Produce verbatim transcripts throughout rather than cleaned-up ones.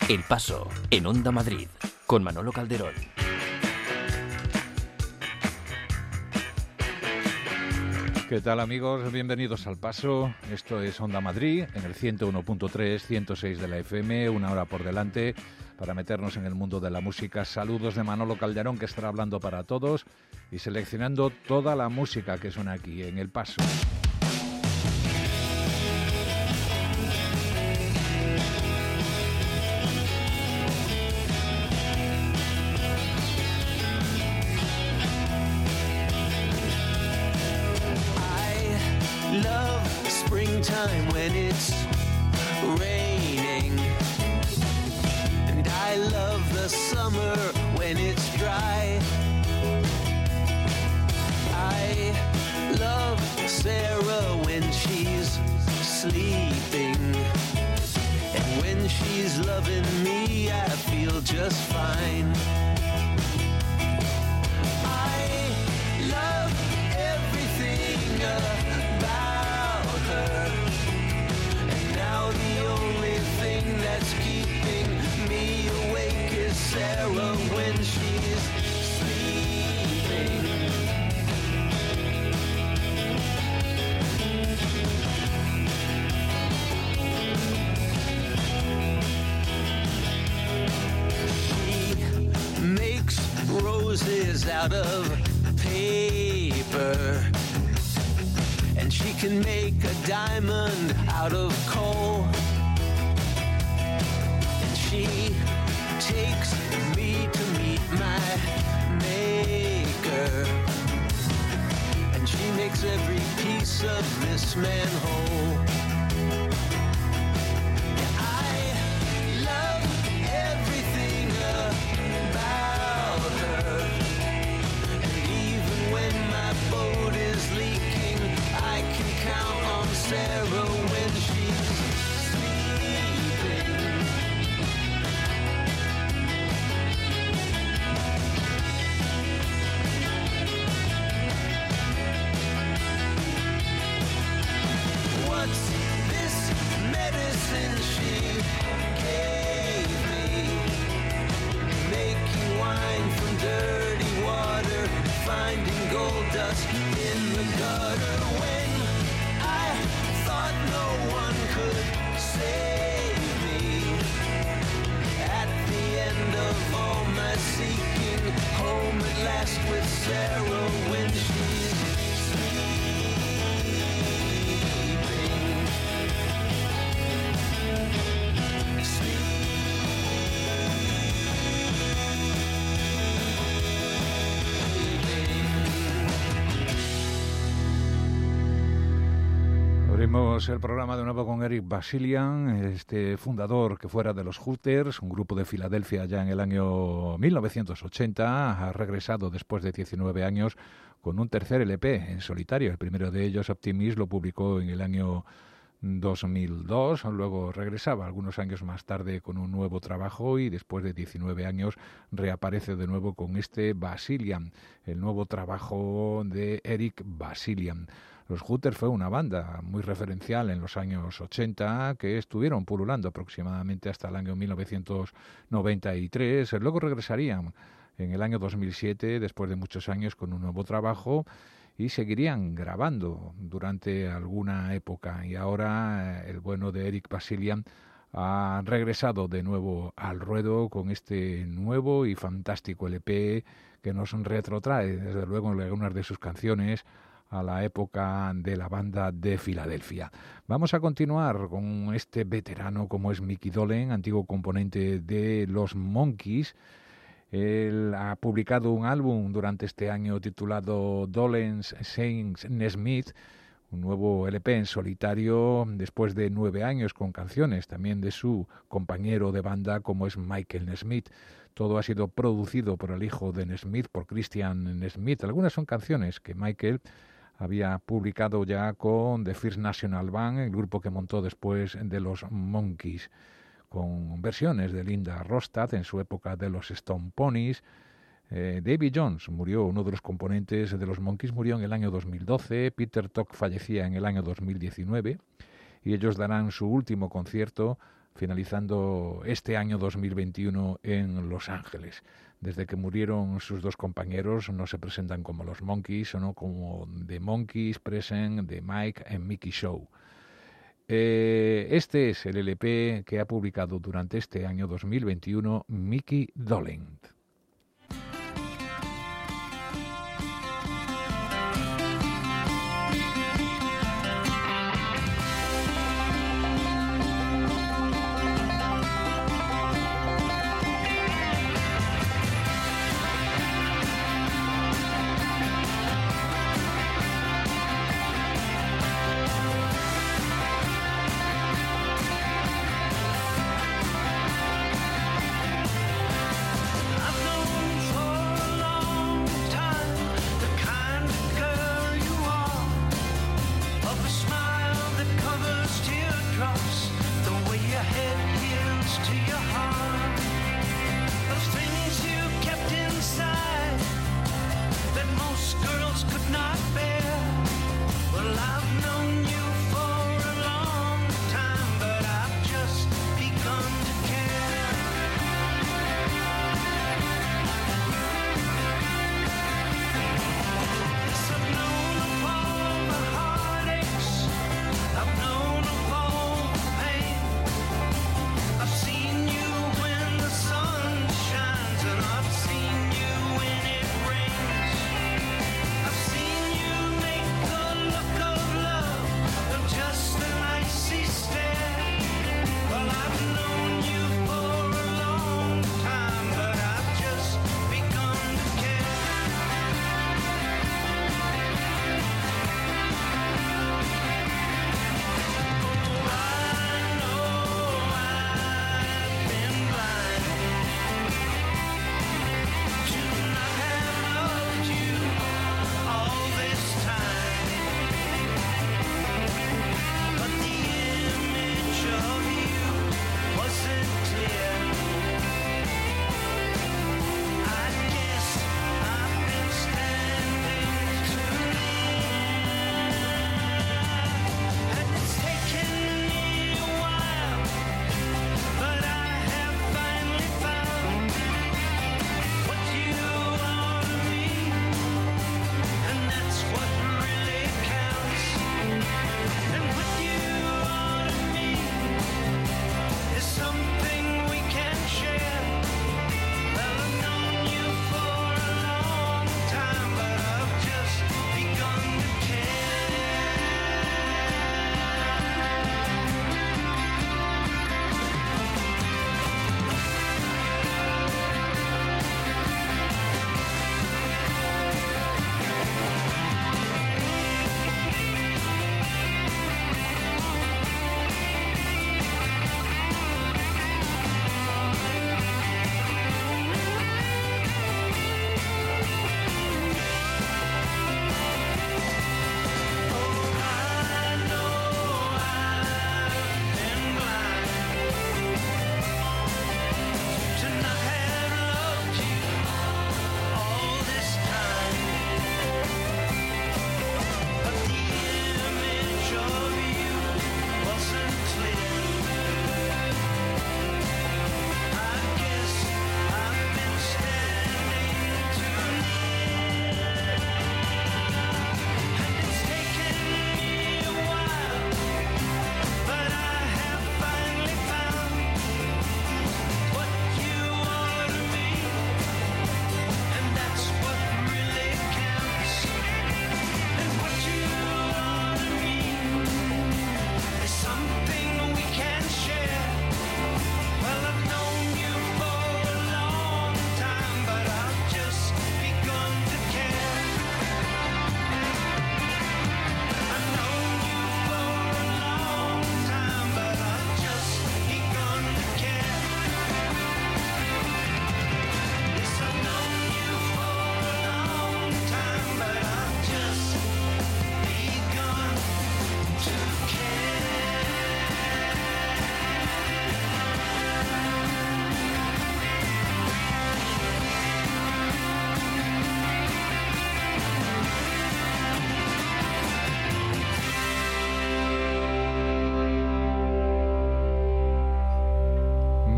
El Paso, en Onda Madrid, con Manolo Calderón. ¿Qué tal, amigos? Bienvenidos al Paso. Esto es Onda Madrid, en el ciento uno punto tres, ciento seis de la F M, una hora por delante para meternos en el mundo de la música. Saludos de Manolo Calderón, que estará hablando para todos y seleccionando toda la música que suena aquí en El Paso. Time when it's raining, and I love the summer when it's dry. I love Sarah when she's sleeping, and when she's loving me I feel just fine. I love everything about her. Now the only thing that's keeping me awake is Sarah when she's sleeping. She makes roses out of paper, and she can make a diamond out of coal. And she takes me to meet my maker, and she makes every piece of this man whole. I love everything about her, and even when my boat is leaking, I can count on Sarah when she's sleeping. What's this medicine she gave me? Making wine from dirty water, finding gold dust in the gutter. When I thought no one could save me, at the end of all my seeking, home at last with Sarah when she's sleeping. Abrimos el programa de nuevo con Eric Basilian, este fundador que fuera de los Hooters, un grupo de Filadelfia ya en el año mil novecientos ochenta, ha regresado después de diecinueve años con un tercer L P en solitario. El primero de ellos, Optimist, lo publicó en el año dos mil dos, luego regresaba algunos años más tarde con un nuevo trabajo y después de diecinueve años reaparece de nuevo con este Basilian, el nuevo trabajo de Eric Basilian. Los Hooters fue una banda muy referencial en los años ochenta que estuvieron pululando aproximadamente hasta el año mil novecientos noventa y tres. Luego regresarían en el año dos mil siete, después de muchos años, con un nuevo trabajo y seguirían grabando durante alguna época. Y ahora el bueno de Eric Basilian ha regresado de nuevo al ruedo con este nuevo y fantástico L P que nos retrotrae, desde luego, en algunas de sus canciones a la época de la banda de Filadelfia. Vamos a continuar con este veterano como es Micky Dolenz, antiguo componente de los Monkees. Él ha publicado un álbum durante este año titulado Dolenz Sings Nesmith, un nuevo L P en solitario después de nueve años con canciones también de su compañero de banda como es Michael Nesmith. Todo ha sido producido por el hijo de Nesmith, por Christian Nesmith. Algunas son canciones que Michael había publicado ya con The First National Band, el grupo que montó después de los Monkees, con versiones de Linda Ronstadt en su época de los Stone Ponies. Eh, Davy Jones murió, uno de los componentes de los Monkees, murió en el año dos mil doce, Peter Tock fallecía en el año dos mil diecinueve y ellos darán su último concierto finalizando este año dos mil veintiuno en Los Ángeles. Desde que murieron sus dos compañeros, no se presentan como los Monkees, sino como The Monkees Present The Mike and Mickey Show. Eh, este es el L P que ha publicado durante este año dos mil veintiuno Mickey Dolenz. I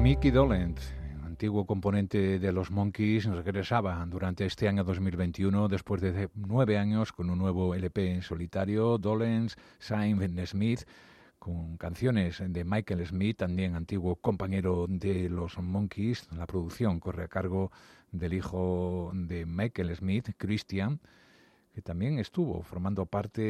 Micky Dolenz, antiguo componente de los Monkees, regresaba durante este año dos mil veintiuno después de nueve años con un nuevo L P en solitario, Dolenz, Simon Smith, con canciones de Michael Smith, también antiguo compañero de los Monkees. La producción corre a cargo del hijo de Michael Smith, Christian, que también estuvo formando parte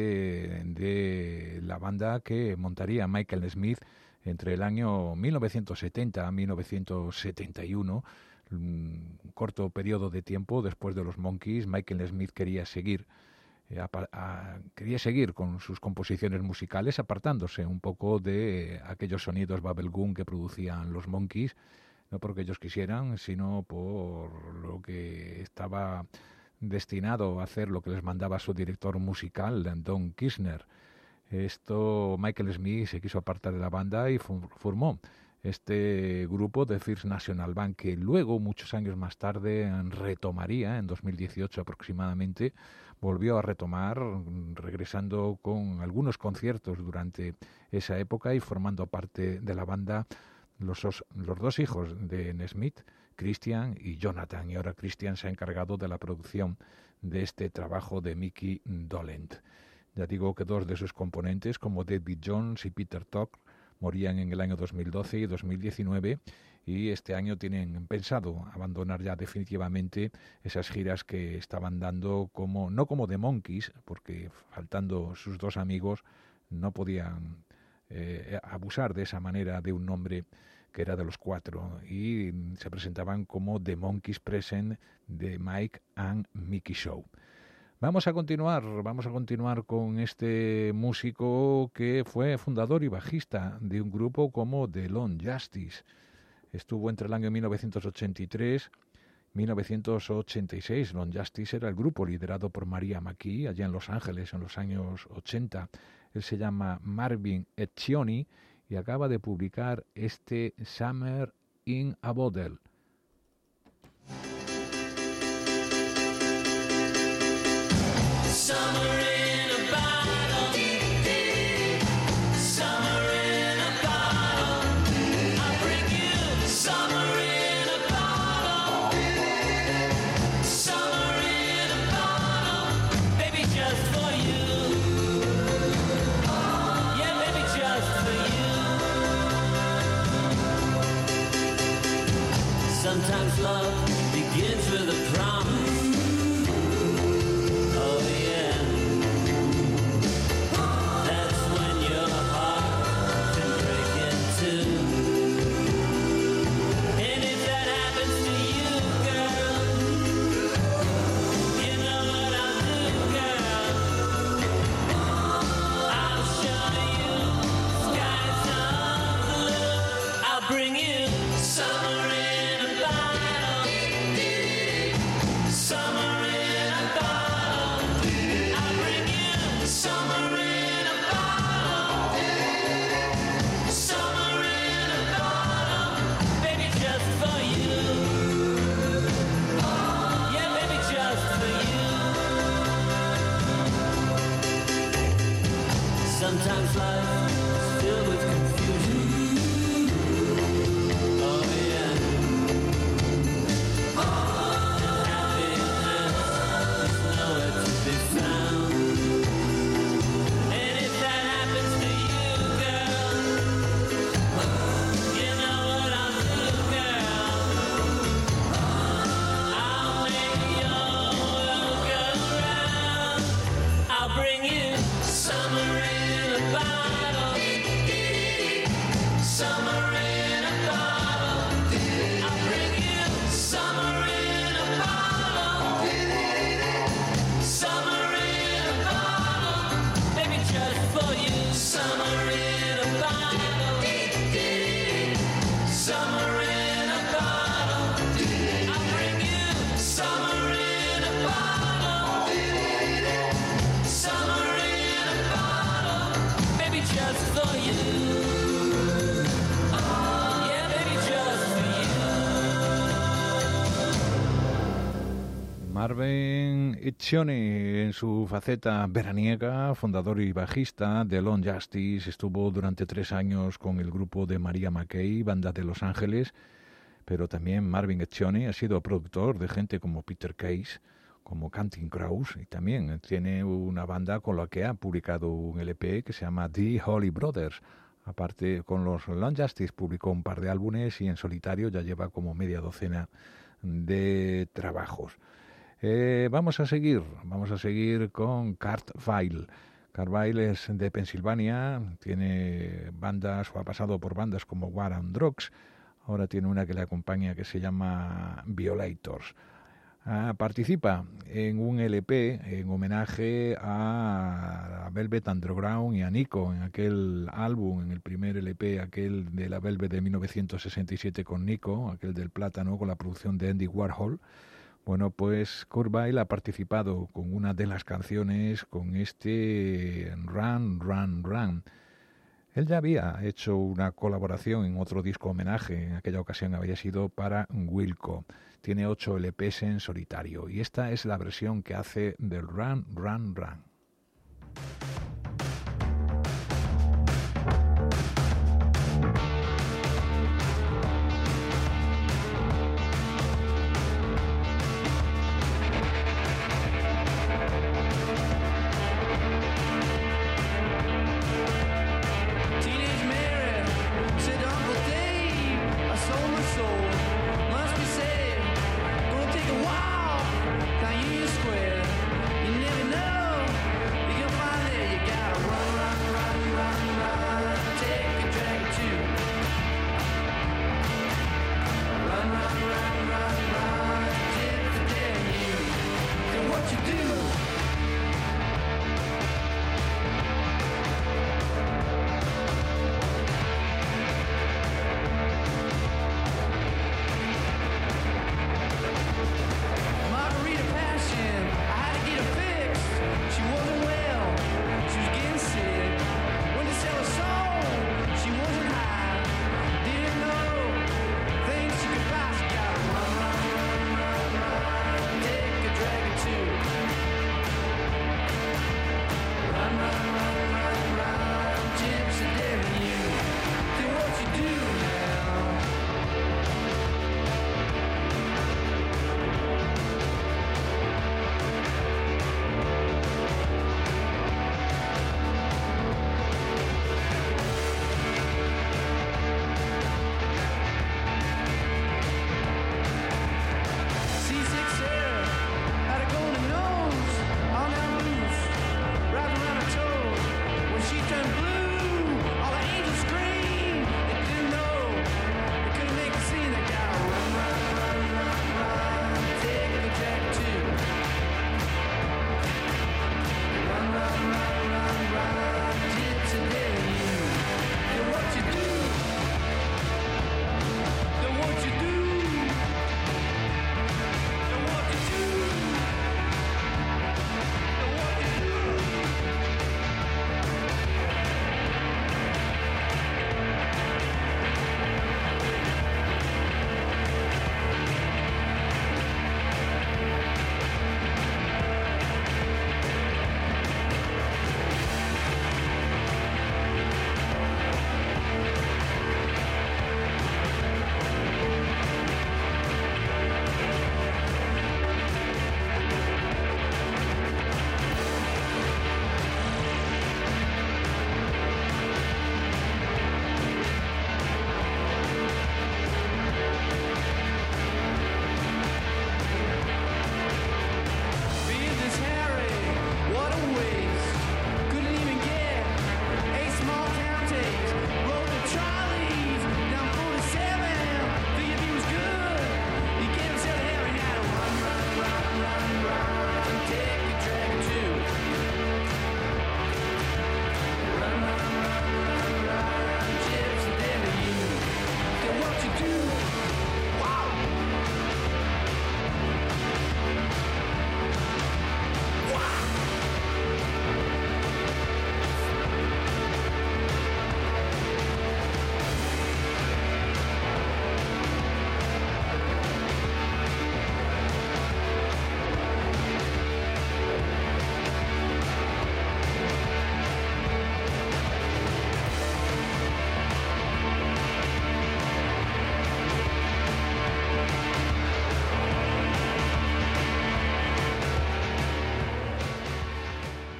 de la banda que montaría Michael Smith entre el año mil novecientos setenta a mil novecientos setenta y uno, un corto periodo de tiempo después de los Monkees. Michael Smith quería seguir eh, a, a, quería seguir con sus composiciones musicales, apartándose un poco de eh, aquellos sonidos bubblegum que producían los Monkees, no porque ellos quisieran, sino por lo que estaba destinado a hacer lo que les mandaba su director musical, Don Kirshner. Esto, Michael Smith se quiso apartar de la banda y formó este grupo de First National Bank, que luego, muchos años más tarde, retomaría, en dos mil dieciocho aproximadamente, volvió a retomar, regresando con algunos conciertos durante esa época y formando parte de la banda los dos, los dos hijos de Smith, Christian y Jonathan. Y ahora Christian se ha encargado de la producción de este trabajo de Micky Dolenz. Ya digo que dos de sus componentes, como David Jones y Peter Tock, morían en el año dos mil doce y dos mil diecinueve, y este año tienen pensado abandonar ya definitivamente esas giras que estaban dando, como no como The Monkees, porque faltando sus dos amigos no podían eh, abusar de esa manera de un nombre que era de los cuatro, y se presentaban como The Monkees Present, The Mike and Mickey Show. Vamos a continuar, vamos a continuar con este músico que fue fundador y bajista de un grupo como The Lone Justice. Estuvo entre el año mil novecientos ochenta y tres y mil novecientos ochenta y seis. Lone Justice era el grupo liderado por Maria McKee, allá en Los Ángeles, en los años ochenta. Él se llama Marvin Etchioni y acaba de publicar este Summer in a Bottle. Summer in a bottle, summer in a bottle, I bring you summer in a bottle, summer in a bottle, baby just for you, yeah baby just for you. Sometimes love begins with a promise. Sometimes life is filled with confusion. Oh yeah. And happiness is nowhere to be found. And if that happens to you, girl, you know what I'll do, girl. I'll make your world go round. I'll bring you summer in Marvin Marvin Etchioni, en su faceta veraniega, fundador y bajista de Long Justice, estuvo durante tres años con el grupo de Maria McKay, banda de Los Ángeles, pero también Marvin Etchioni ha sido productor de gente como Peter Case, como Counting Crows, y también tiene una banda con la que ha publicado un L P que se llama The Holy Brothers. Aparte, con los Long Justice publicó un par de álbumes y en solitario ya lleva como media docena de trabajos. Eh, vamos a seguir, vamos a seguir con Kurt Vile. Kurt Vile es de Pensilvania, tiene bandas o ha pasado por bandas como War on Drugs, ahora tiene una que le acompaña que se llama Violators. Ah, participa en un L P en homenaje a Velvet Underground y a Nico, en aquel álbum, en el primer L P, aquel de la Velvet de mil novecientos sesenta y siete con Nico, aquel del plátano con la producción de Andy Warhol. Bueno, pues Kurt Vile ha participado con una de las canciones con este Run, Run, Run. Él ya había hecho una colaboración en otro disco homenaje, en aquella ocasión había sido para Wilco. Tiene ocho L Pes en solitario y esta es la versión que hace del Run, Run, Run. Square, you never know.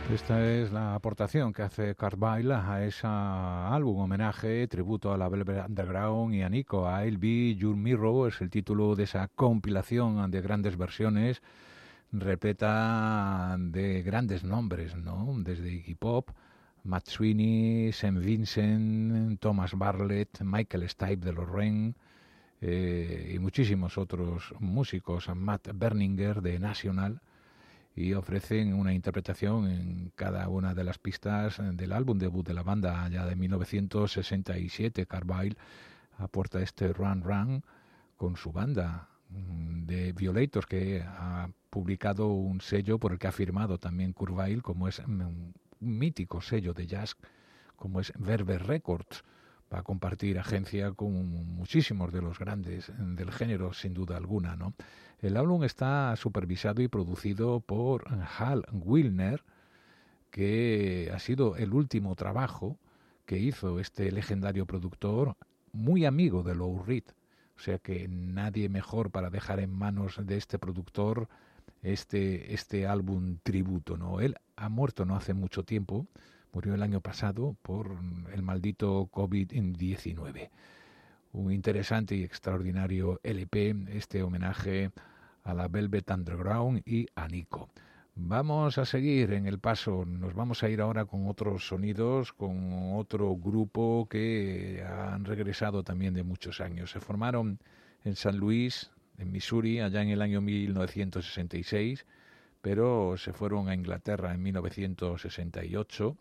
Esta es la aportación que hace Kurt Weill a ese álbum homenaje, tributo a la Velvet Underground y a Nico. A I'll Be Your Mirror es el título de esa compilación de grandes versiones, repleta de grandes nombres, ¿no? Desde Iggy Pop, Matt Sweeney, Saint Vincent, Thomas Bartlett, Michael Stipe de los Ren eh, y muchísimos otros músicos, Matt Berninger de National, y ofrecen una interpretación en cada una de las pistas del álbum debut de la banda ya de mil novecientos sesenta y siete. Kurt Weill aporta este Run Run con su banda de Violators, que ha publicado un sello por el que ha firmado también Kurt Weill, como es un mítico sello de jazz como es Verve Records. Va a compartir agencia con muchísimos de los grandes del género, sin duda alguna, ¿no? El álbum está supervisado y producido por Hal Willner, que ha sido el último trabajo que hizo este legendario productor, muy amigo de Lou Reed. O sea que nadie mejor para dejar en manos de este productor este, este álbum tributo, ¿no? Él ha muerto no hace mucho tiempo, murió el año pasado por el maldito COVID diecinueve. Un interesante y extraordinario L P, este homenaje a la Velvet Underground y a Nico. Vamos a seguir en el paso, nos vamos a ir ahora con otros sonidos, con otro grupo que han regresado también de muchos años. Se formaron en San Luis, en Missouri, allá en el año mil novecientos sesenta y seis, pero se fueron a Inglaterra en mil novecientos sesenta y ocho,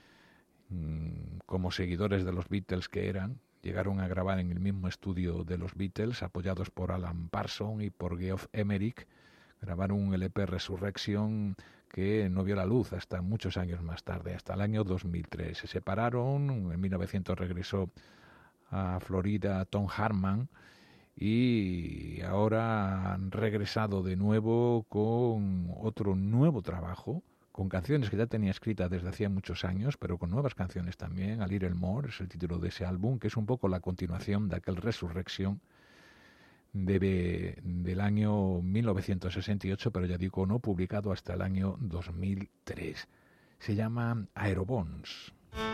como seguidores de los Beatles que eran. Llegaron a grabar en el mismo estudio de los Beatles, apoyados por Alan Parsons y por Geoff Emerick. Grabaron un L P Resurrection que no vio la luz hasta muchos años más tarde, hasta el año dos mil tres. Se separaron, en mil novecientos regresó a Florida Tom Hartman y ahora han regresado de nuevo con otro nuevo trabajo, con canciones que ya tenía escritas desde hacía muchos años, pero con nuevas canciones también. A Little More es el título de ese álbum, que es un poco la continuación de aquel Resurrection de, del año mil novecientos sesenta y ocho, pero ya digo, no publicado hasta el año dos mil tres. Se llama Aerobones.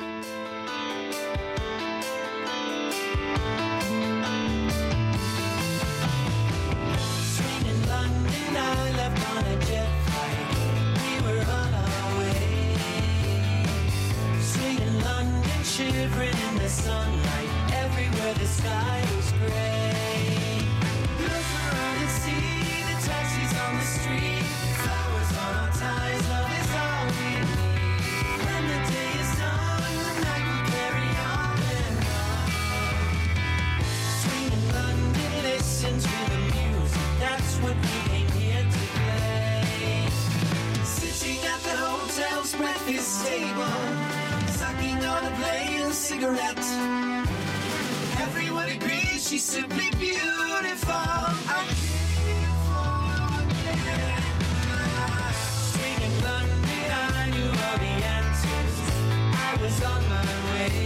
Shivering in the sunlight, everywhere the sky was gray. Look around and see the taxis on the street, flowers on our ties, love is all we need. When the day is done, the night will carry on and on. Swinging London, listen to the music, that's what we came here to play. Sitting at the hotel's breakfast table, sucking on a plain cigarette. Everyone agrees she's simply beautiful. I can't forget. Swinging London, I knew all the answers. I was on my way.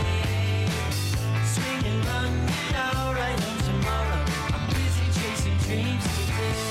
Swinging London, I'll ride home tomorrow. I'm busy chasing dreams today.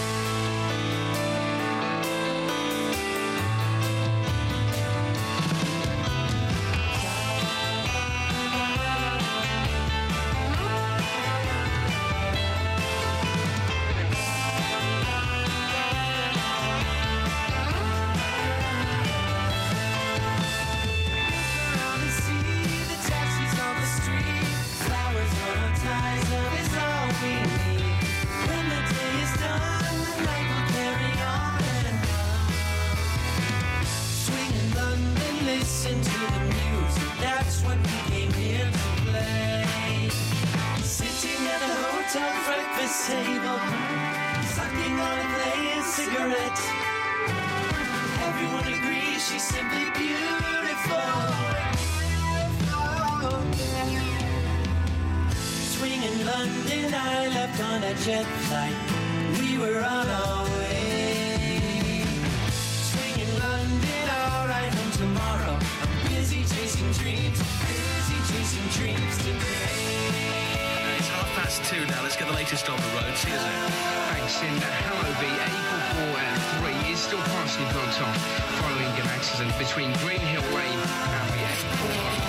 Listen to the music, that's what we came here to play. Sitting at a hotel breakfast table, sucking on a plain cigarette. Everyone agrees she's simply beautiful. Swinging London, I left on a jet flight. We were on our way. Swinging London, I'll ride home tomorrow. I'm busy chasing dreams, busy chasing dreams today. It's half past two now. Let's get the latest on the road. See you soon. Thanks. In Harrowby, A four four and three is still passing Castle Hilltop, following Galaxis and between Green Hill Lane and the airport.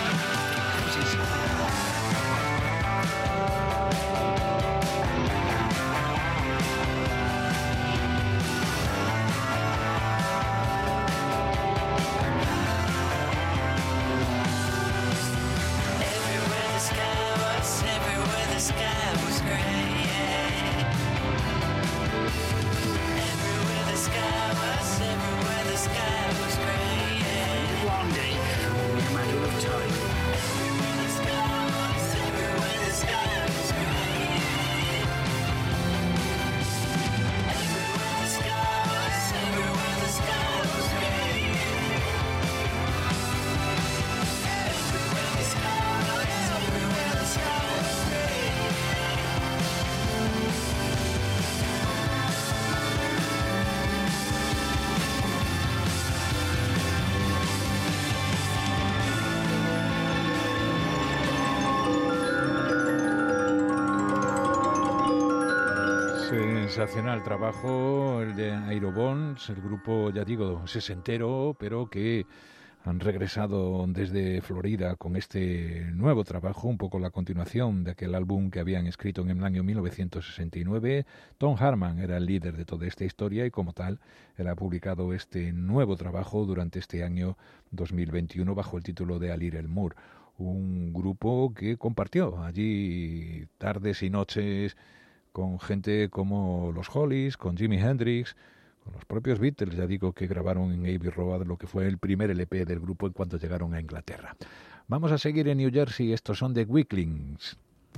Sensacional trabajo el de Aerobones, el grupo, ya digo, sesentero, pero que han regresado desde Florida con este nuevo trabajo, un poco la continuación de aquel álbum que habían escrito en el año mil novecientos sesenta y nueve. Tom Harman era el líder de toda esta historia y como tal, él ha publicado este nuevo trabajo durante este año dos mil veintiuno bajo el título de A Little More. Un grupo que compartió allí tardes y noches con gente como los Hollies, con Jimi Hendrix, con los propios Beatles, ya digo, que grabaron en Abbey Road lo que fue el primer L P del grupo en cuanto llegaron a Inglaterra. Vamos a seguir en New Jersey, estos son The Weaklings.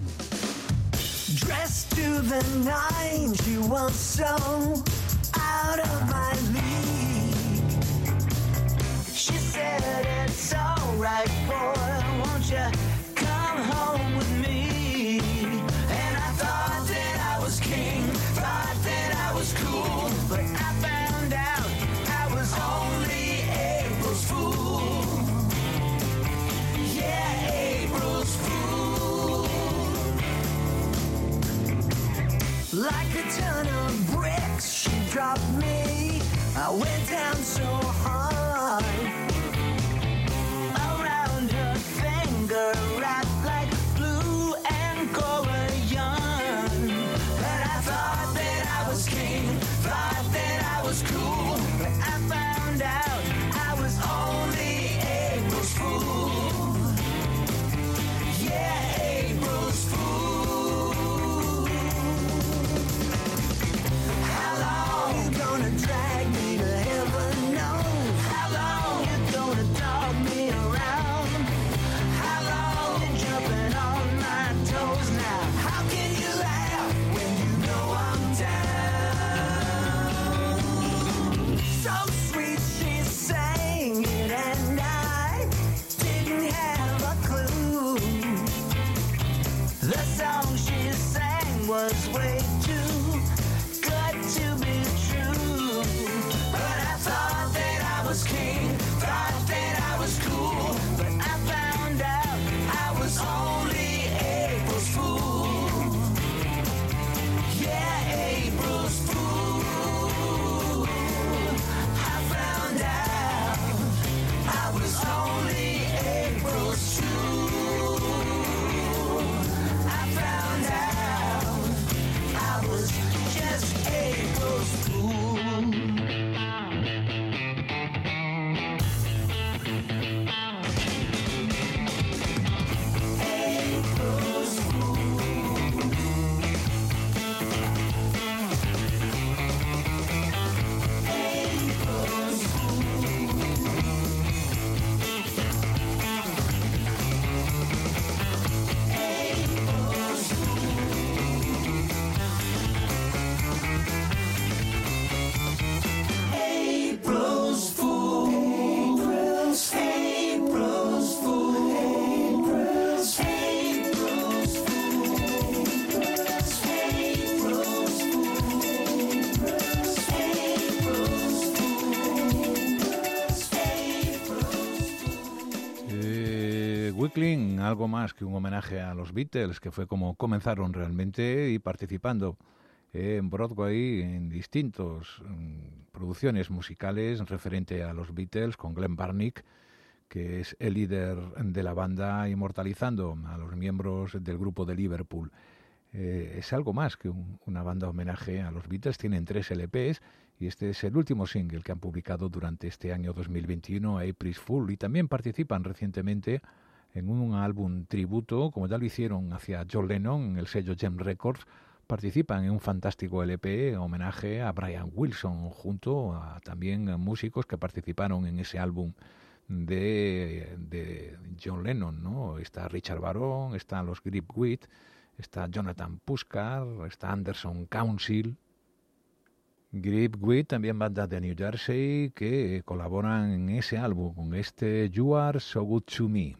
Dressed to the nines, you were so out of my league. She said it's alright, boy, won't you come home with me? And I thought that I was king, thought that I was cool, but I found out I was only April's fool. Yeah, April's fool. Like a ton of bricks, she dropped me. I went down so hard. Around her finger, wrapped like blue and gold yarn. And I thought that I was king, thought that I was cool, but I found out I was only April's fool. Yeah, April's fool. How long you gonna drag me to heaven knows? How long you gonna dog me around? How long you jumping on my toes now? How can you laugh when you know I'm down? So sweet she sang it and I didn't have a clue. The song she sang was way too good to be true. But I thought that I was king, thought that I was cool, but I found out I was only April's fool. Yeah, April's fool. I found out I was only April's fool. I found out I was just April's fool. April's fool. April's April's fool. April's April's fool. April's April's fool. April's April's Eh, Weakling, algo más que un homenaje a los Beatles, que fue como comenzaron realmente y participando en Broadway en distintas um, producciones musicales referente a los Beatles, con Glenn Barnick, que es el líder de la banda, inmortalizando a los miembros del grupo de Liverpool. Eh, es algo más que un, una banda homenaje a los Beatles. Tienen tres L Pes y este es el último single que han publicado durante este año dos mil veintiuno, April Fool, y también participan recientemente en un álbum tributo, como ya lo hicieron hacia John Lennon en el sello Gem Records. Participan en un fantástico L P homenaje a Brian Wilson, junto a también músicos que participaron en ese álbum de, de John Lennon, ¿no? Está Richard Barron, están los Grip Wheat, está Jonathan Puskar, está Anderson Council. Grip Wheat, también banda de New Jersey, que colaboran en ese álbum con este You Are So Good To Me.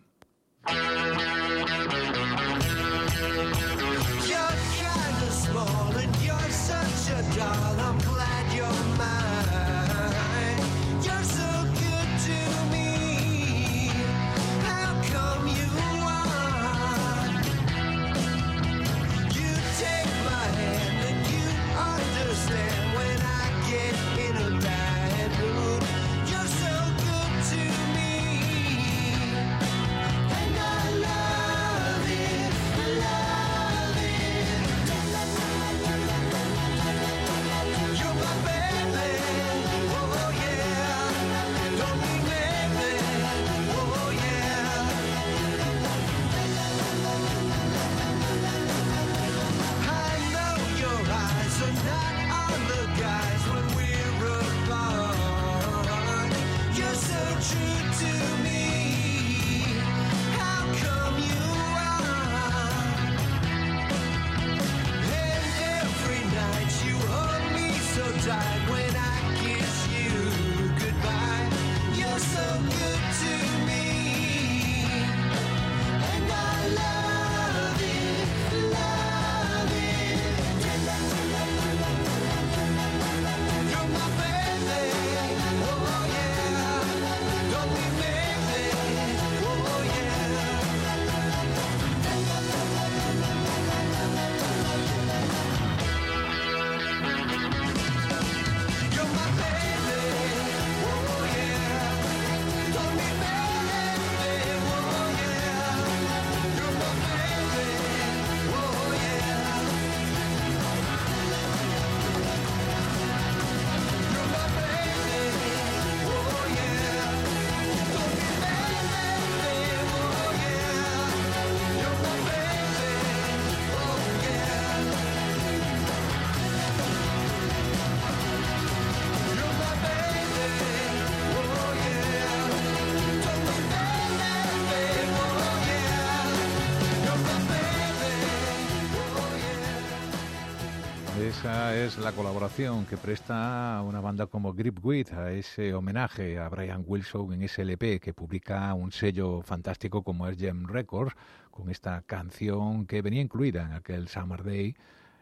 Esa es la colaboración que presta una banda como Grip Wheat a ese homenaje a Brian Wilson en ese L P que publica un sello fantástico como es Gem Records, con esta canción que venía incluida en aquel Summer Day,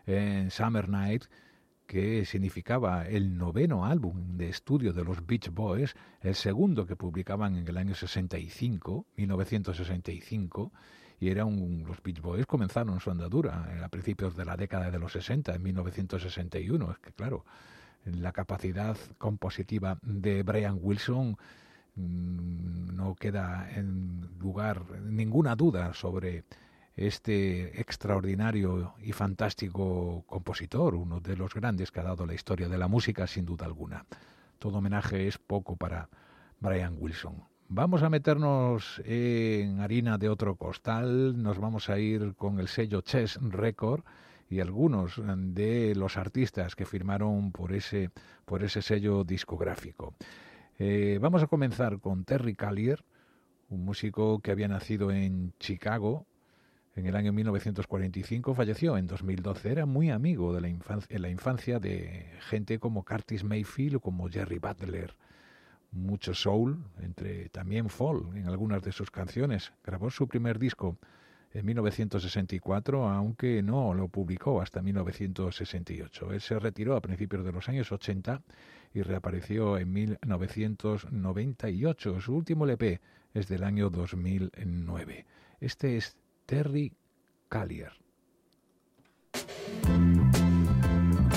en Summer Night, que significaba el noveno álbum de estudio de los Beach Boys, el segundo que publicaban en el año sesenta y cinco, mil novecientos sesenta y cinco, y era un, los Beach Boys comenzaron su andadura a principios de la década de los sesenta, en mil novecientos sesenta y uno. Es que claro, la capacidad compositiva de Brian Wilson mmm, no queda en lugar ninguna duda sobre este extraordinario y fantástico compositor, uno de los grandes que ha dado la historia de la música, sin duda alguna. Todo homenaje es poco para Brian Wilson. Vamos a meternos en harina de otro costal, nos vamos a ir con el sello Chess Record y algunos de los artistas que firmaron por ese, por ese sello discográfico. Eh, vamos a comenzar con Terry Callier, un músico que había nacido en Chicago en el año mil novecientos cuarenta y cinco, falleció en dos mil doce. Era muy amigo de la infancia, en la infancia de gente como Curtis Mayfield o como Jerry Butler. Mucho soul, entre también folk en algunas de sus canciones. Grabó su primer disco en mil novecientos sesenta y cuatro, aunque no lo publicó hasta mil novecientos sesenta y ocho. Él se retiró a principios de los años ochenta y reapareció en mil novecientos noventa y ocho. Su último L P es del año dos mil nueve. Este es Terry Callier.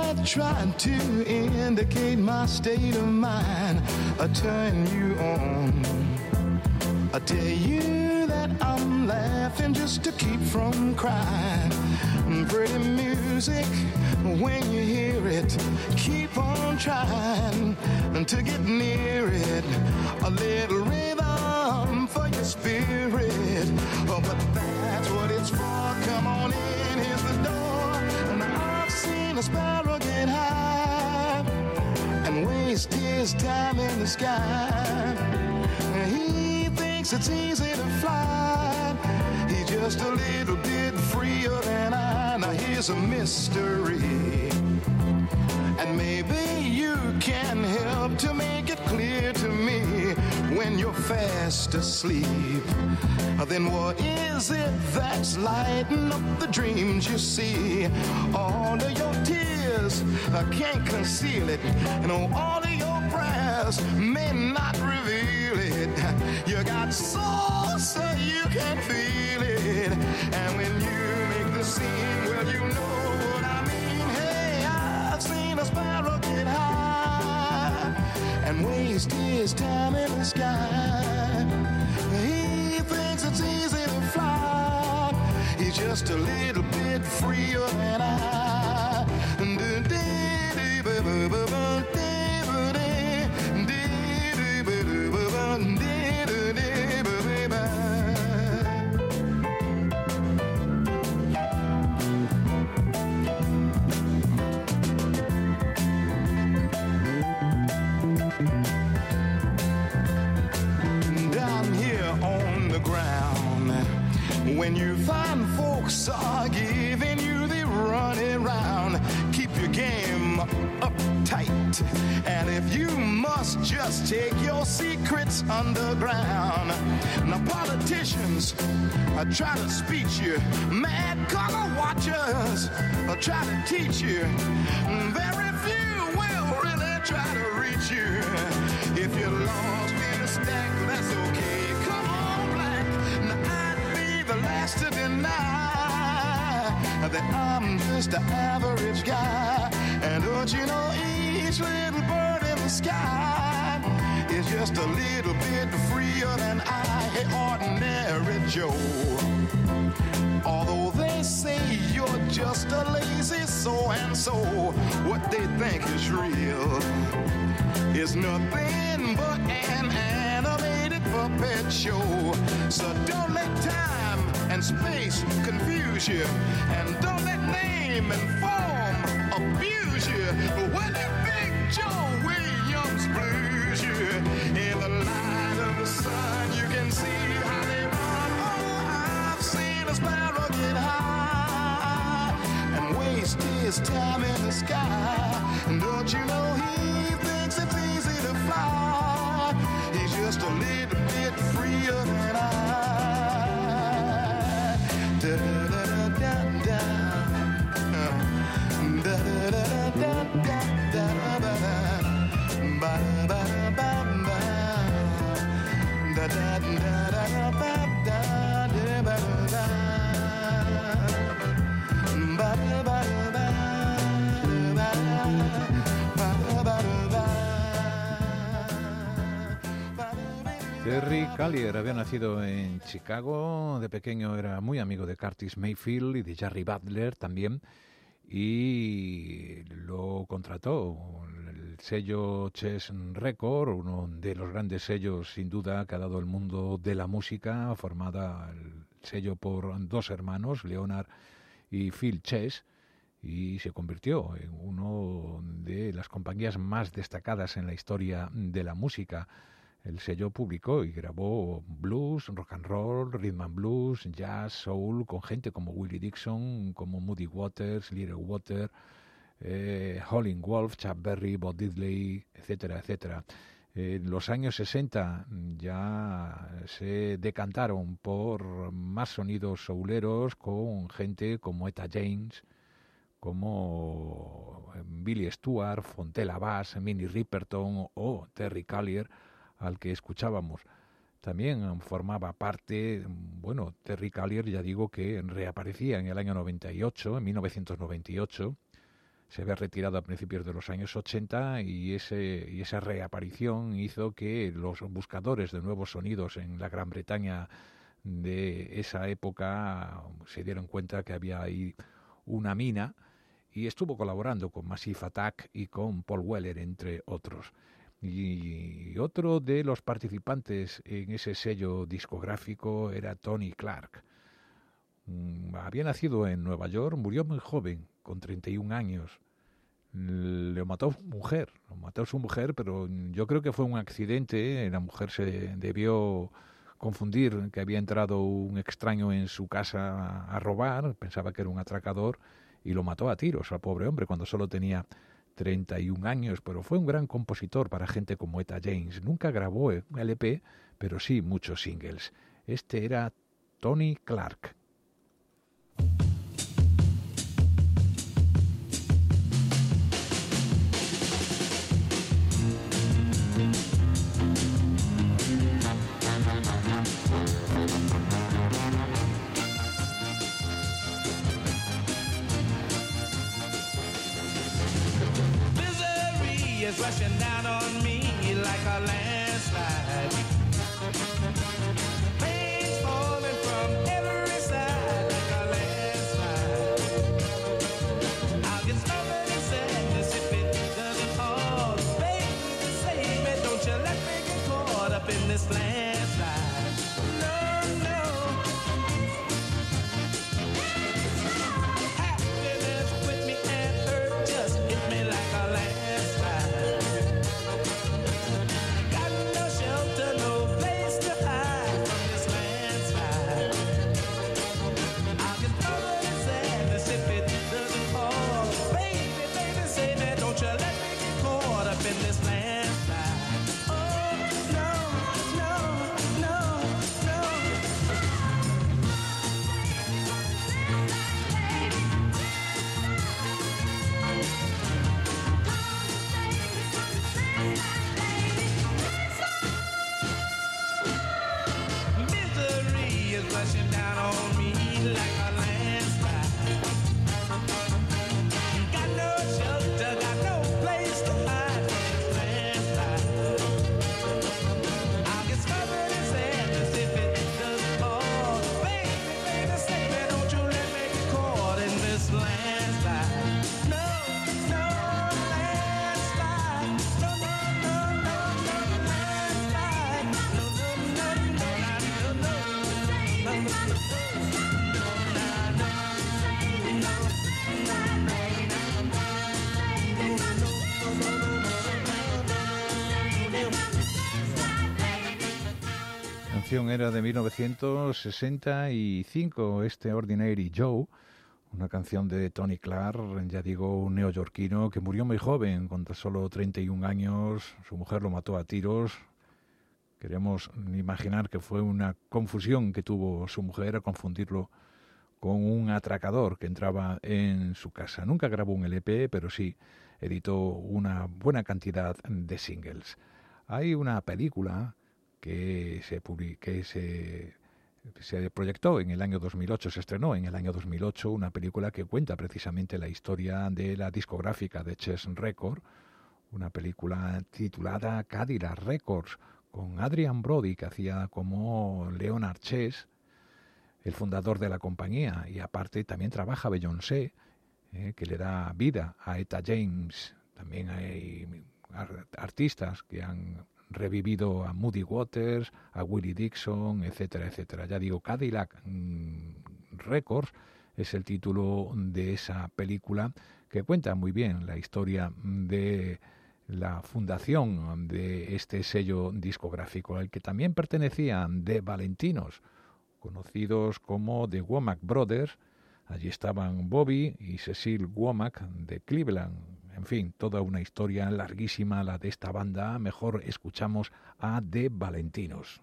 I tried to indicate my state of mind, I turn you on. I tell you that I'm laughing just to keep from crying. Pretty music, when you hear it, keep on trying to get near it. A little rhythm for your spirit. Oh, but that's what it's for. Come on in, here's the door. And I've seen a sparrow get high and waste his time in the sky. He thinks it's easy to fly. He's just a little bit freer than I. Now here's a mystery, and maybe you can help to make it clear to me. When you're fast asleep, then what is it that's lighting up the dreams you see? All of your tears, I can't conceal it, and all of your prayers may not reveal it. You got soul, so you can feel it, and when you make the scene, well, you know what I mean. Hey, I've seen a sparrow get high and waste his time in the sky. He thinks it's easy to fly. He's just a little bit freer than I. When you find folks are giving you the runaround, keep your game uptight. And if you must, just take your secrets underground. Now politicians uh, try to speech you, mad color watchers uh, try to teach you. Very few will really try to reach you. If you're lost in a stack, that's okay. Come on, black. Now I'd be the last to deny that I'm just an average guy. And don't you know each little bird in the sky is just a little bit freer than I, ordinary Joe. Although they say you're just a lazy so-and-so, what they think is real is nothing but an animated puppet show. So don't let time and space confuse you, and don't let name and form abuse you. When that Big Joe Williams blues you, in the light of the sun you can see how they run. Oh, I've seen a sparrow get high and waste his time in the sky. And don't you know he thinks it's easy to fly? He's just a little bit freer than I. Da da da da da. Da da da da da da da. Ba ba ba ba. Da da da da ba da da ba da. Ba ba ba ba. Terry Callier había nacido en Chicago. De pequeño era muy amigo de Curtis Mayfield y de Jerry Butler también, y lo contrató el sello Chess Record, uno de los grandes sellos sin duda que ha dado el mundo de la música, formada el sello por dos hermanos, Leonard y Phil Chess, y se convirtió en una de las compañías más destacadas en la historia de la música. El sello publicó y grabó blues, rock and roll, rhythm and blues, jazz, soul, con gente como Willie Dixon, como Muddy Waters, Little Walter, eh, Howlin' Wolf, Chuck Berry, Bo Diddley, etcétera, etcétera. En los años sesenta ya se decantaron por más sonidos souleros con gente como Etta James, como Billy Stewart, Fontella Bass, Minnie Riperton o Terry Callier, al que escuchábamos. También formaba parte, bueno, Terry Callier, ya digo que reaparecía en el año noventa y ocho, en mil novecientos noventa y ocho, se había retirado a principios de los años ochenta y, ese, y esa reaparición hizo que los buscadores de nuevos sonidos en la Gran Bretaña de esa época se dieron cuenta que había ahí una mina, y estuvo colaborando con Massive Attack y con Paul Weller, entre otros. Y otro de los participantes en ese sello discográfico era Tony Clark. Había nacido en Nueva York, murió muy joven, con treinta y un años. Le mató su mujer, lo mató su mujer, pero yo creo que fue un accidente. La mujer se debió confundir que había entrado un extraño en su casa a robar, pensaba que era un atracador y lo mató a tiros al pobre hombre cuando solo tenía treinta y un años, pero fue un gran compositor para gente como Etta James. Nunca grabó un L P, pero sí muchos singles. Este era Tony Clark. Is rushing down on me like a landslide. Pain's falling from every side like a landslide. I'll get stubborn and sadness if it doesn't fall. Baby, save me, don't you let me get caught up in this landslide. No, no. Happiness with me and hurt just hit me like a landslide. Rushing down on me like a landslide. Got no shelter, got no place to hide from this landslide. I'll get smothered in sadness if it doesn't fall. Baby, baby, save me, don't you let me get caught in this landslide. No, no, landslide. No, no, no, no, no, landslide. No, no, no, no, no, no, no. La canción era de mil novecientos sesenta y cinco, este Ordinary Joe, una canción de Tony Clark, ya digo, un neoyorquino que murió muy joven, con tan solo treinta y un años. Su mujer lo mató a tiros. Queremos imaginar que fue una confusión que tuvo su mujer a confundirlo con un atracador que entraba en su casa. Nunca grabó un L P, pero sí editó una buena cantidad de singles. Hay una película que se publicó, que se, se proyectó en el año dos mil ocho, se estrenó en el año dos mil ocho, una película que cuenta precisamente la historia de la discográfica de Chess Records, una película titulada Cadillac Records, con Adrian Brody, que hacía como Leonard Chess, el fundador de la compañía, y aparte también trabaja Beyoncé, eh, que le da vida a Etta James. También hay artistas que han revivido a Muddy Waters, a Willie Dixon, etcétera, etcétera. Ya digo, Cadillac Records es el título de esa película, que cuenta muy bien la historia de la fundación de este sello discográfico, al que también pertenecían The Valentinos, conocidos como The Womack Brothers. Allí estaban Bobby y Cecil Womack de Cleveland. En fin, toda una historia larguísima la de esta banda. Mejor escuchamos a The Valentinos.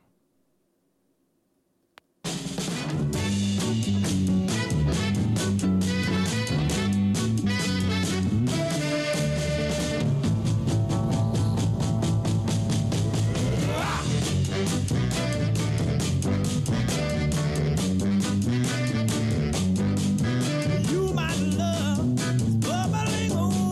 You, my love, is bubbling over.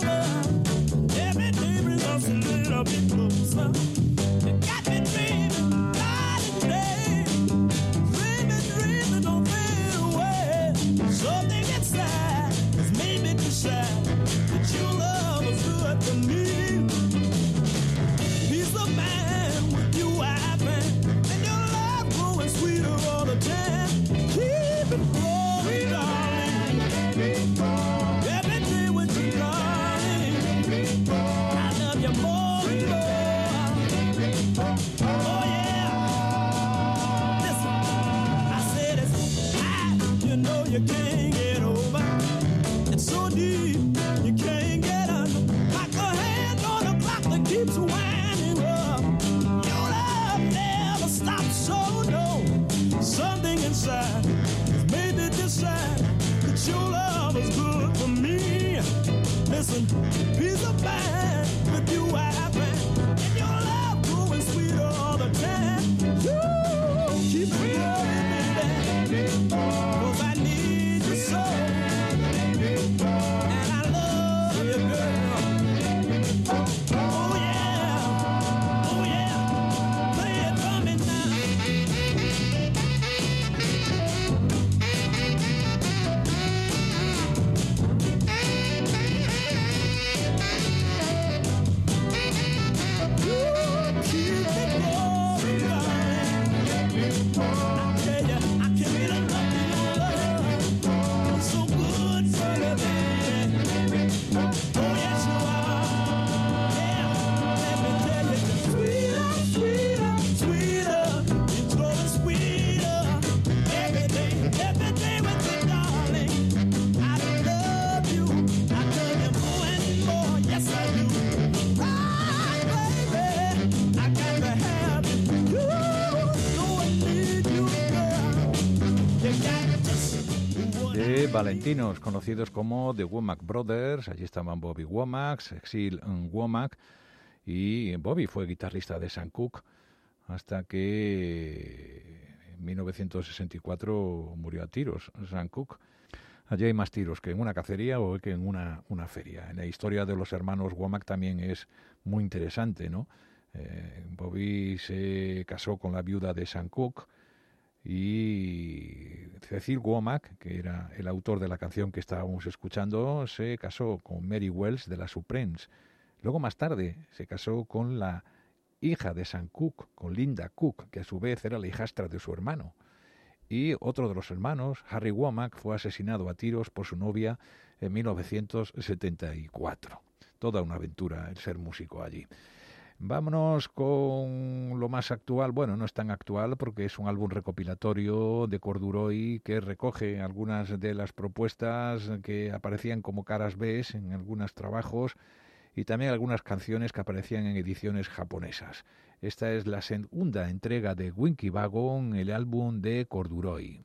Valentinos, conocidos como The Womack Brothers. Allí estaban Bobby Womack, Cecil Womack, y Bobby fue guitarrista de Sam Cooke hasta que en mil novecientos sesenta y cuatro murió a tiros Sam Cooke. Allí hay más tiros que en una cacería o que en una, una feria. En la historia de los hermanos Womack también es muy interesante, ¿no? Eh, Bobby se casó con la viuda de Sam Cooke, y Cecil Womack, que era el autor de la canción que estábamos escuchando, se casó con Mary Wells de las Supremes. Luego, más tarde, se casó con la hija de Sam Cooke, con Linda Cooke, que a su vez era la hijastra de su hermano. Y otro de los hermanos, Harry Womack, fue asesinado a tiros por su novia en mil novecientos setenta y cuatro. Toda una aventura el ser músico allí. Vámonos con lo más actual. Bueno, no es tan actual porque es un álbum recopilatorio de Corduroy que recoge algunas de las propuestas que aparecían como caras B en algunos trabajos y también algunas canciones que aparecían en ediciones japonesas. Esta es la segunda entrega de Winky Wagon, el álbum de Corduroy.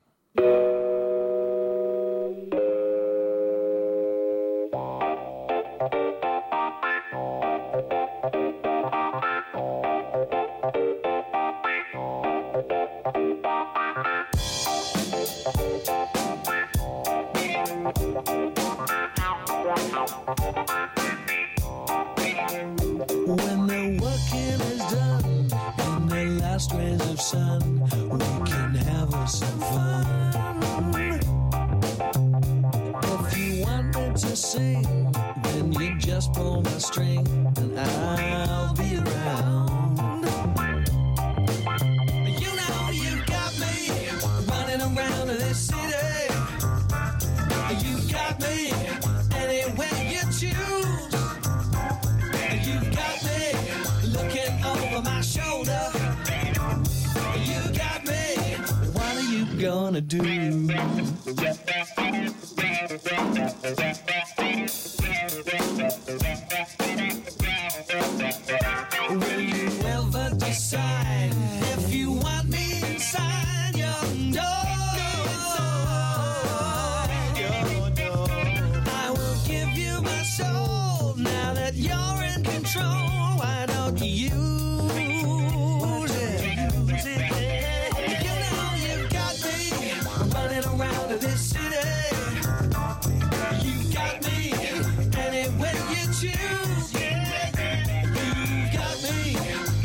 When the working is done and the last rays of sun, we can have us some fun. If you want me to sing, then you just pull my string and I'll be around. You know you got me running around this city. You got me anywhere you choose. You got me looking over my shoulder. You got me, what are you gonna do? Will you ever decide if you want me inside your door? I will give you my soul now that you're in control. Why don't you use it? You know you got me running around this city. You got me anywhere you choose. You got me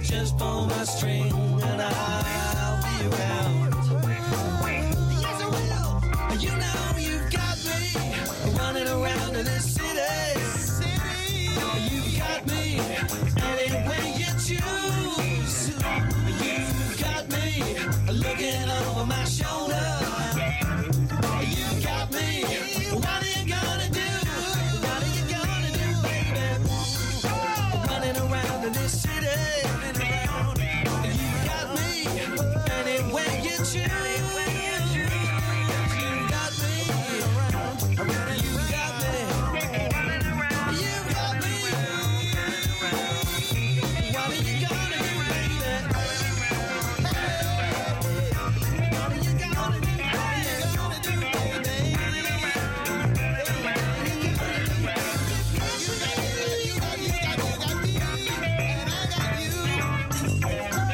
just pull my string and I'll be around. Yes, I will. You know you've got me running around in this city. City. You've got me any way you choose. You've got me looking over my shoulder. You've got me. What are you gonna do? What are you gonna do, baby? Running around in this city. You've got me any way you choose. You've got me. You've got me. You've got me. What are you gonna do, baby? What are you gonna do? What are you gonna do, baby? You got, you got, you got me, and I got you.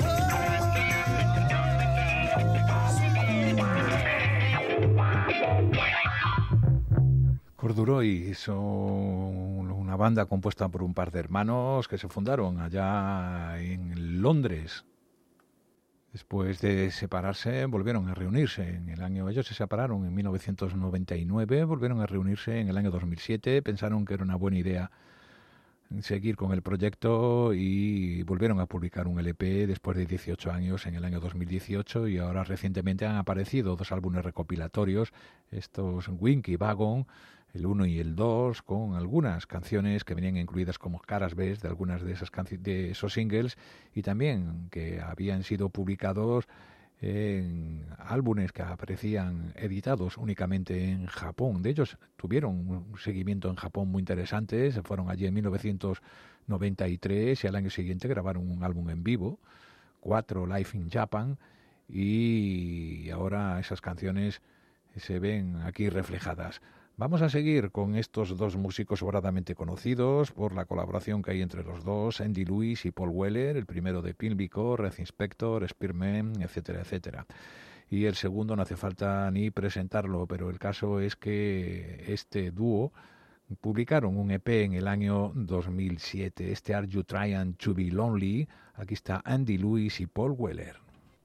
Corduroy son una banda compuesta por un par de hermanos que se fundaron allá en Londres. Después de separarse, volvieron a reunirse en el año... Ellos se separaron en mil novecientos noventa y nueve, volvieron a reunirse en el año dos mil siete, pensaron que era una buena idea seguir con el proyecto y volvieron a publicar un L P después de dieciocho años en el año dos mil dieciocho, y ahora recientemente han aparecido dos álbumes recopilatorios, estos Winky Wagon, el uno y el dos, con algunas canciones que venían incluidas como caras B de algunas de esas canci- de esos singles, y también que habían sido publicados en álbumes que aparecían editados únicamente en Japón. De ellos tuvieron un seguimiento en Japón muy interesante, se fueron allí en mil novecientos noventa y tres y al año siguiente grabaron un álbum en vivo, cuatro Live in Japan, y ahora esas canciones se ven aquí reflejadas. Vamos a seguir con estos dos músicos sobradamente conocidos por la colaboración que hay entre los dos, Andy Lewis y Paul Weller, el primero de Pimlico, Red Inspector, Spearman, etcétera, etcétera. Y el segundo no hace falta ni presentarlo, pero el caso es que este dúo publicaron un E P en el año dos mil siete, este Are You Trying to Be Lonely. Aquí está Andy Lewis y Paul Weller.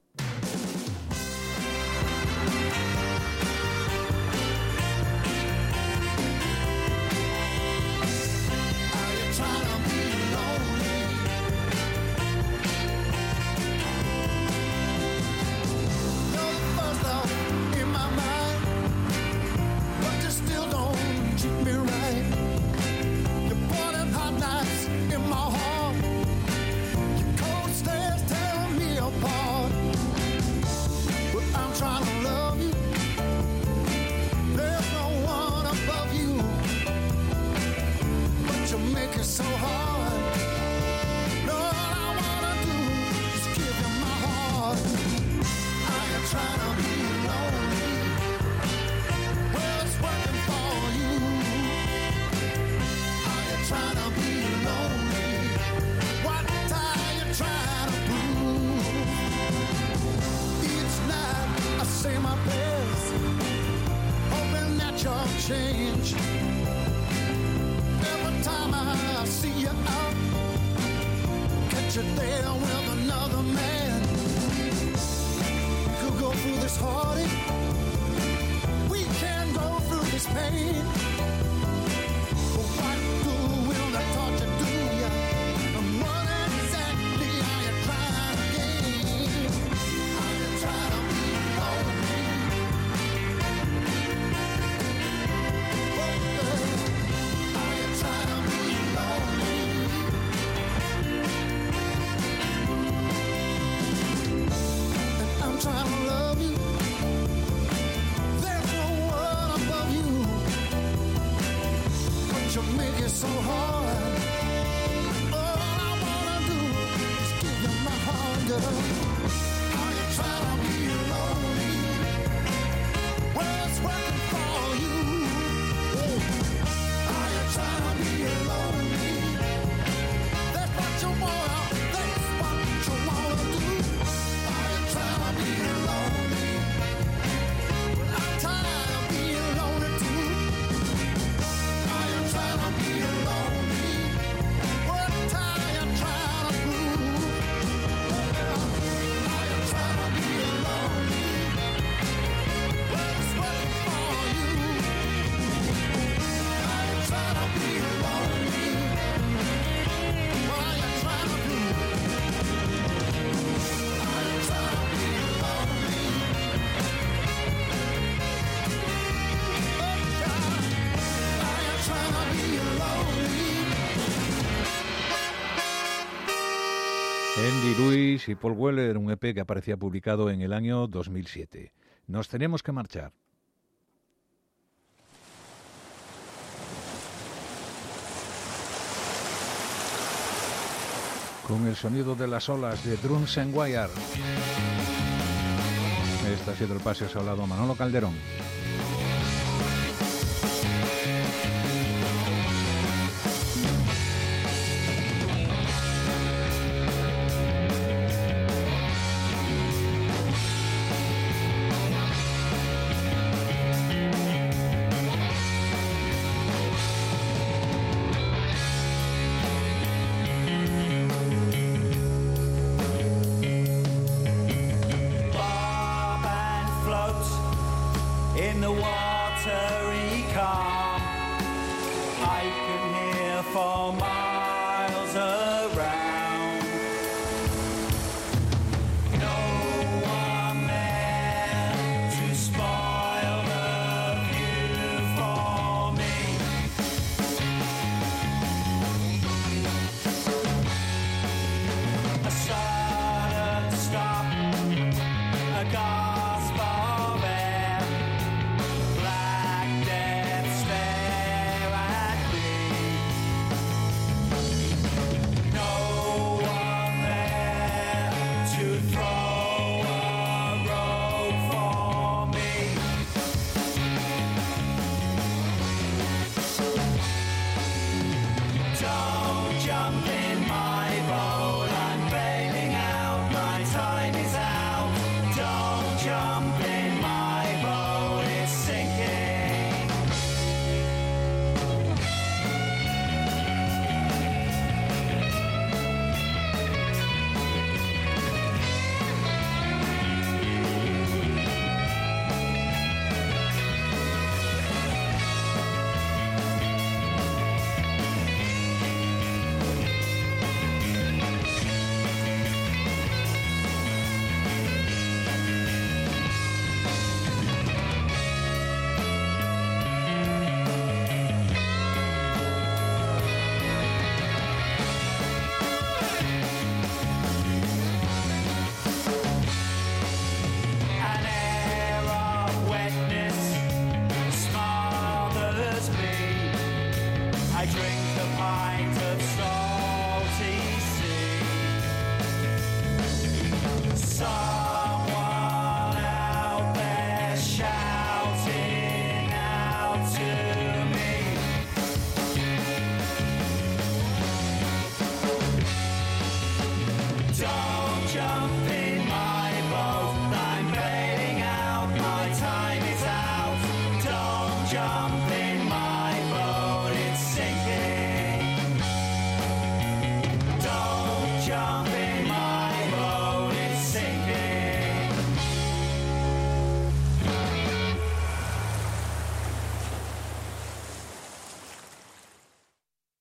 Change. Every time I see you out, catch you there with another man. We could go through this heartache, we can go through this pain. But what good will that torture do ya? And what exactly are you trying to gain? Are you trying to be lonely? Trying to love you, there's no one above you, Jerry Lewis y Paul Weller, un E P que aparecía publicado en el año dos mil siete. Nos tenemos que marchar. Con el sonido de las olas de Drums and Wire. Este ha sido el paseo hablado a Manolo Calderón. In the watery calm, I can hear for my